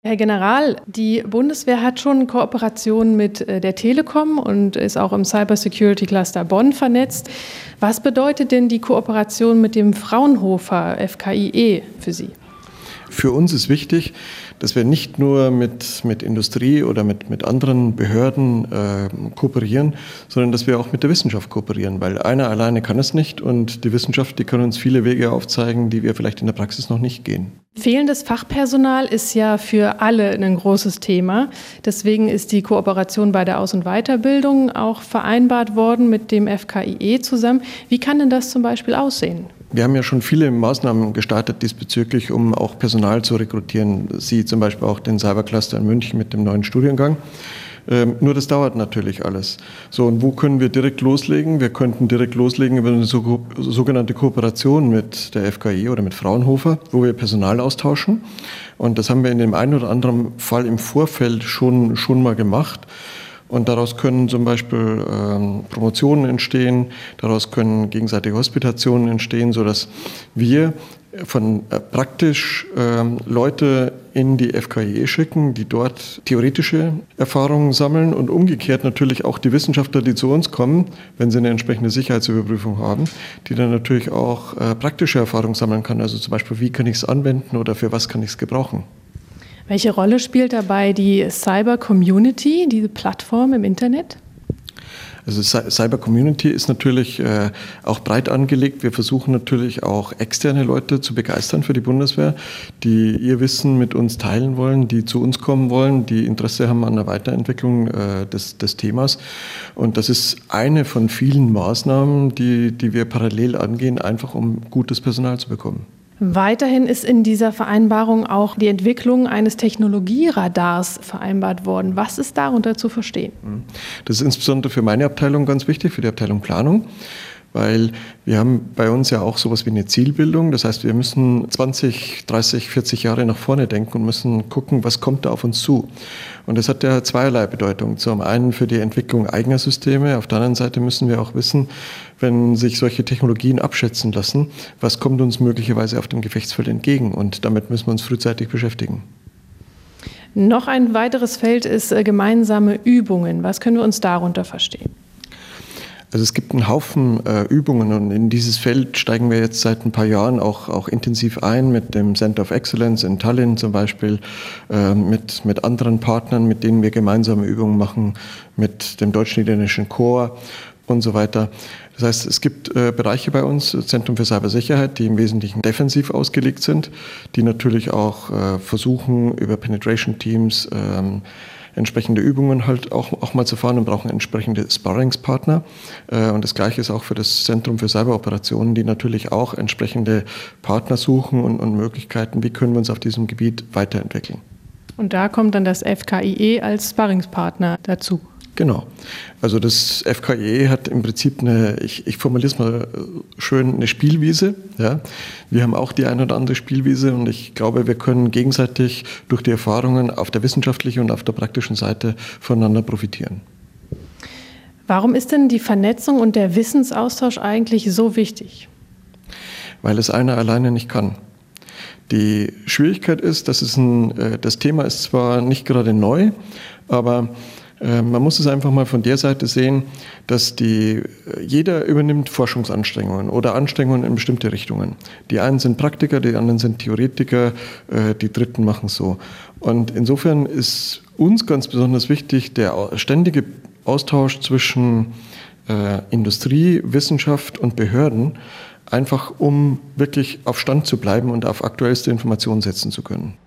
Herr General, die Bundeswehr hat schon Kooperationen mit der Telekom und ist auch im Cybersecurity Cluster Bonn vernetzt. Was bedeutet denn die Kooperation mit dem Fraunhofer FKIE für Sie? Für uns ist wichtig, dass wir nicht nur mit Industrie oder mit anderen Behörden kooperieren, sondern dass wir auch mit der Wissenschaft kooperieren, weil einer alleine kann es nicht und die Wissenschaft, die kann uns viele Wege aufzeigen, die wir vielleicht in der Praxis noch nicht gehen. Fehlendes Fachpersonal ist ja für alle ein großes Thema. Deswegen ist die Kooperation bei der Aus- und Weiterbildung auch vereinbart worden mit dem FKIE zusammen. Wie kann denn das zum Beispiel aussehen? Wir haben ja schon viele Maßnahmen gestartet diesbezüglich, um auch Personal zu rekrutieren. Sie zum Beispiel auch den Cybercluster in München mit dem neuen Studiengang. Nur das dauert natürlich alles. So, und wo können wir direkt loslegen? Wir könnten direkt loslegen über eine sogenannte Kooperation mit der FKI oder mit Fraunhofer, wo wir Personal austauschen. Und das haben wir in dem einen oder anderen Fall im Vorfeld schon mal gemacht. Und daraus können zum Beispiel Promotionen entstehen, daraus können gegenseitige Hospitationen entstehen, sodass wir von praktisch Leute in die FKIE schicken, die dort theoretische Erfahrungen sammeln und umgekehrt natürlich auch die Wissenschaftler, die zu uns kommen, wenn sie eine entsprechende Sicherheitsüberprüfung haben, die dann natürlich auch praktische Erfahrungen sammeln kann. Also zum Beispiel, wie kann ich es anwenden oder für was kann ich es gebrauchen. Welche Rolle spielt dabei die Cyber Community, diese Plattform im Internet? Also Cyber Community ist natürlich auch breit angelegt. Wir versuchen natürlich auch externe Leute zu begeistern für die Bundeswehr, die ihr Wissen mit uns teilen wollen, die zu uns kommen wollen, die Interesse haben an der Weiterentwicklung des Themas. Und das ist eine von vielen Maßnahmen, die wir parallel angehen, einfach um gutes Personal zu bekommen. Weiterhin ist in dieser Vereinbarung auch die Entwicklung eines Technologieradars vereinbart worden. Was ist darunter zu verstehen? Das ist insbesondere für meine Abteilung ganz wichtig, für die Abteilung Planung, weil wir haben bei uns ja auch sowas wie eine Zielbildung. Das heißt, wir müssen 20, 30, 40 Jahre nach vorne denken und müssen gucken, was kommt da auf uns zu. Und das hat ja zweierlei Bedeutung. Zum einen für die Entwicklung eigener Systeme. Auf der anderen Seite müssen wir auch wissen, wenn sich solche Technologien abschätzen lassen, was kommt uns möglicherweise auf dem Gefechtsfeld entgegen. Und damit müssen wir uns frühzeitig beschäftigen. Noch ein weiteres Feld ist gemeinsame Übungen. Was können wir uns darunter verstehen? Also es gibt einen Haufen Übungen und in dieses Feld steigen wir jetzt seit ein paar Jahren auch intensiv ein mit dem Center of Excellence in Tallinn zum Beispiel, mit anderen Partnern, mit denen wir gemeinsame Übungen machen, mit dem Deutsch-Niederländischen Korps und so weiter. Das heißt, es gibt Bereiche bei uns, Zentrum für Cybersicherheit, die im Wesentlichen defensiv ausgelegt sind, die natürlich auch versuchen, über Penetration Teams entsprechende Übungen halt auch mal zu fahren und brauchen entsprechende Sparringspartner. Und das Gleiche ist auch für das Zentrum für Cyberoperationen, die natürlich auch entsprechende Partner suchen und Möglichkeiten, wie können wir uns auf diesem Gebiet weiterentwickeln. Und da kommt dann das FKIE als Sparringspartner dazu. Genau. Also das FKIE hat im Prinzip ich formuliere es mal schön, eine Spielwiese. Ja. Wir haben auch die eine oder andere Spielwiese und ich glaube, wir können gegenseitig durch die Erfahrungen auf der wissenschaftlichen und auf der praktischen Seite voneinander profitieren. Warum ist denn die Vernetzung und der Wissensaustausch eigentlich so wichtig? Weil es einer alleine nicht kann. Die Schwierigkeit ist, das Thema ist zwar nicht gerade neu, aber man muss es einfach mal von der Seite sehen, dass jeder übernimmt Forschungsanstrengungen oder Anstrengungen in bestimmte Richtungen. Die einen sind Praktiker, die anderen sind Theoretiker, die Dritten machen so. Und insofern ist uns ganz besonders wichtig der ständige Austausch zwischen Industrie, Wissenschaft und Behörden, einfach um wirklich auf Stand zu bleiben und auf aktuellste Informationen setzen zu können.